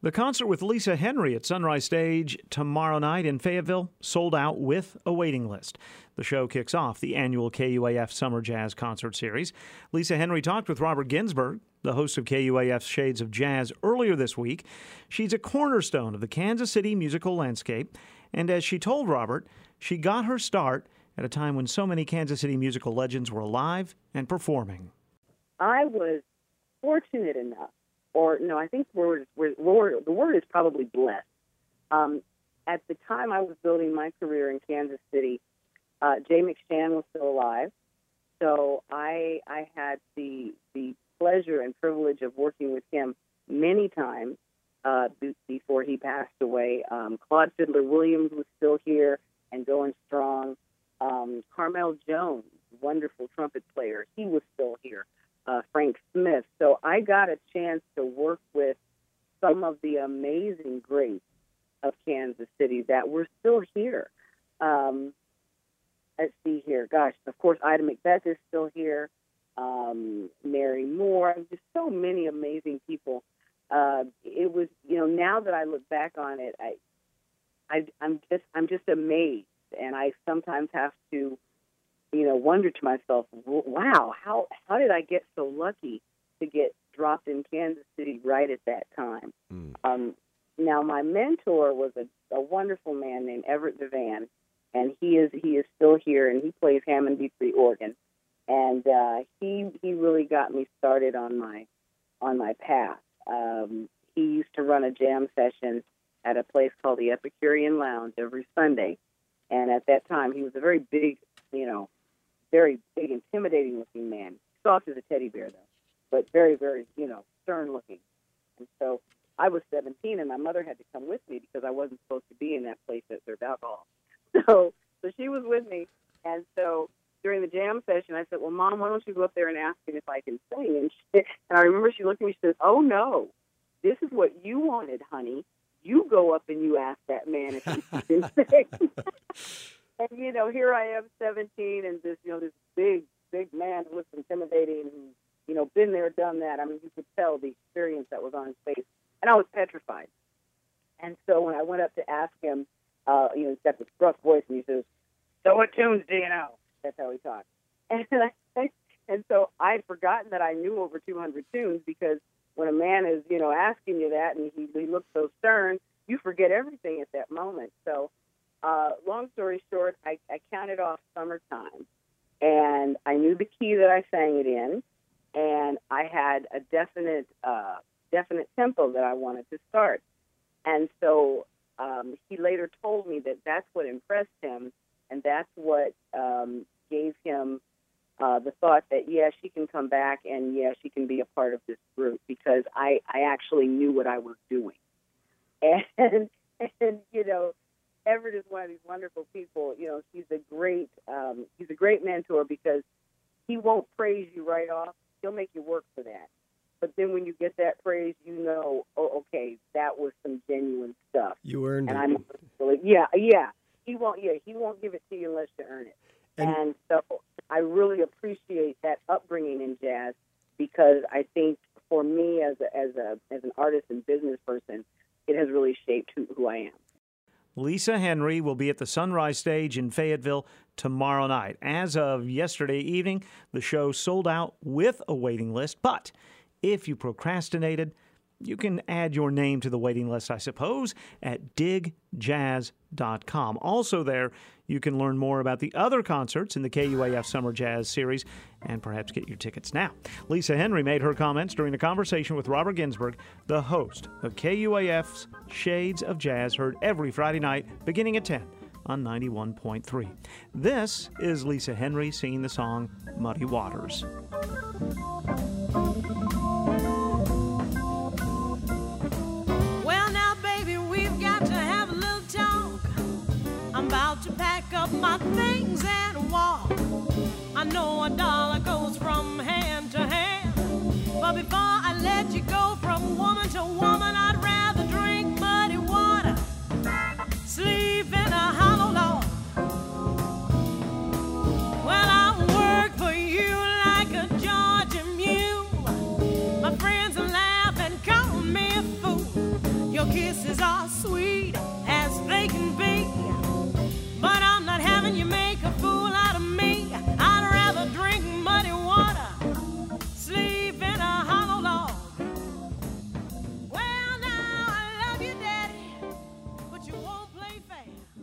The concert with Lisa Henry at Sunrise Stage tomorrow night in Fayetteville sold out with a waiting list. The show kicks off the annual KUAF Summer Jazz Concert Series. Lisa Henry talked with Robert Ginsburg, the host of KUAF's Shades of Jazz, earlier this week. She's a cornerstone of the Kansas City musical landscape, and as she told Robert, she got her start at a time when so many Kansas City musical legends were alive and performing. I was fortunate enough, I think the word is probably blessed. At the time I was building my career in Kansas City, Jay McShann was still alive, so I had the pleasure and privilege of working with him many times before he passed away. Claude Fiddler Williams was still here and going strong. Carmel Jones, wonderful trumpet player, he was still here. Frank Smith. So I got a chance to work with some of the amazing greats of Kansas City that were still here. Let's see here. Gosh, of course, Ida Macbeth is still here. Mary Moore. Just so many amazing people. It was, now that I look back on it, I'm just amazed, and I sometimes have to wonder to myself, wow, how did I get so lucky to get dropped in Kansas City right at that time? Now, my mentor was a wonderful man named Everett Devan, and he is still here, and he plays Hammond B3 organ, and he really got me started on my path. He used to run a jam session at a place called the Epicurean Lounge every Sunday, and at that time he was a very big, very big, intimidating-looking man. Soft as a teddy bear, though, but very, very, stern-looking. And so I was 17, and my mother had to come with me because I wasn't supposed to be in that place that served alcohol. So she was with me, and so during the jam session, I said, well, Mom, why don't you go up there and ask him if I can sing? And I remember she looked at me, she said, oh, no, this is what you wanted, honey. You go up and you ask that man if he can sing. And, here I am, 17, and this big man who was intimidating, who, been there, done that. I mean, you could tell the experience that was on his face. And I was petrified. And so when I went up to ask him, he's got this gruff voice, and he says, so what tunes do you know? That's how he talks. And so I'd forgotten that I knew over 200 tunes, because when a man is, asking you that, and he looks so stern, you forget everything at that moment. So long story short, I counted off Summertime, and I knew the key that I sang it in, and I had a definite tempo that I wanted to start. And so he later told me that that's what impressed him, and that's what gave him the thought that, yeah, she can come back, and, yeah, she can be a part of this group, because I actually knew what I was doing. And Everett is one of these wonderful people. He's a great mentor, because he won't praise you right off. He'll make you work for that. But then when you get that praise, oh, okay, that was some genuine stuff. You earned it. I'm really, yeah. He won't give it to you unless you earn it. And so I really appreciate that upbringing in jazz, because I think for me as an artist and business person, it has really shaped who I am. Lisa Henry will be at the Sunrise Stage in Fayetteville tomorrow night. As of yesterday evening, the show sold out with a waiting list, but if you procrastinated, you can add your name to the waiting list, I suppose, at digjazz.com. Also there, you can learn more about the other concerts in the KUAF Summer Jazz Series and perhaps get your tickets now. Lisa Henry made her comments during a conversation with Robert Ginsburg, the host of KUAF's Shades of Jazz, heard every Friday night beginning at 10 on 91.3. This is Lisa Henry singing the song Muddy Waters. I'm about to pack up my things and walk. I know a dollar goes from hand to hand, but before I let you go from woman to woman, I'd rather drink muddy water, sleep in a hollow log. Well, I work for you like a Georgia mule. Your kisses are sweet as they can be, but I'm not having you make a fool out of me. I'd rather drink muddy water, sleep in a hollow log. Well, now I love you, Daddy, but you won't play fair.